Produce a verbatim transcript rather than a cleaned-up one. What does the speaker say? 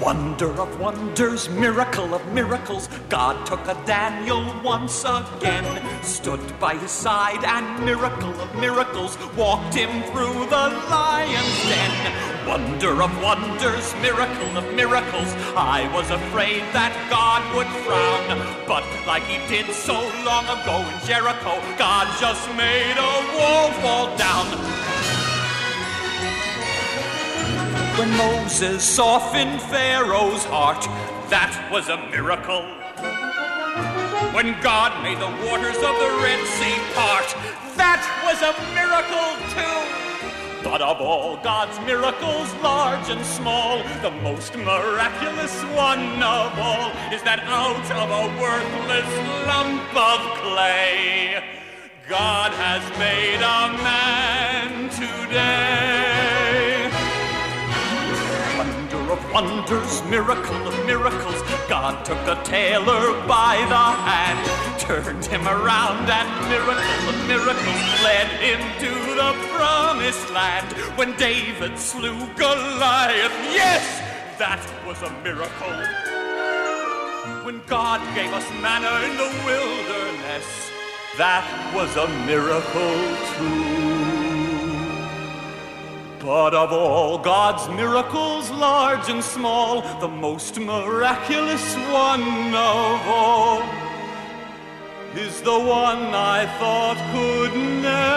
Wonder of wonders, miracle of miracles, God took a Daniel once again, stood by his side, and miracle of miracles, walked him through the lion's den. Wonder of wonders, miracle of miracles, I was afraid that God would frown, but like he did so long ago in Jericho, God just made a wall fall down. When Moses softened Pharaoh's heart, that was a miracle. When God made the waters of the Red Sea part, that was a miracle too. But of all God's miracles, large and small, the most miraculous one of all is that out of a worthless lump of clay, God has made a man today. Of wonders, miracle of miracles, God took the tailor by the hand, turned him around, and miracle of miracles led him to the promised land. When David slew Goliath, yes, that was a miracle. When God gave us manna in the wilderness, that was a miracle too. But of all God's miracles, large and small, the most miraculous one of all is the one I thought could never